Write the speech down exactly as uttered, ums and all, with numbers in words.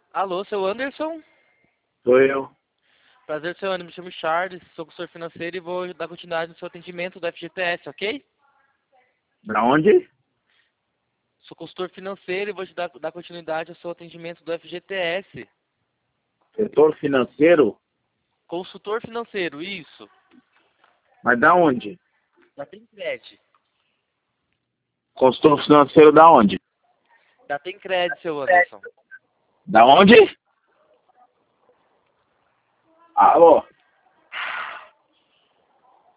Alô, seu Anderson? Sou eu. Prazer, seu Anderson. Me chamo Charles, sou consultor financeiro e vou dar continuidade no seu atendimento do F G T S, ok? Da onde? Sou consultor financeiro e vou te dar, dar continuidade ao seu atendimento do F G T S. Setor financeiro? Consultor financeiro, isso. Mas da onde? Da Tencred. Consultor financeiro da onde? Da Tencred, seu Anderson. Da onde? Alô?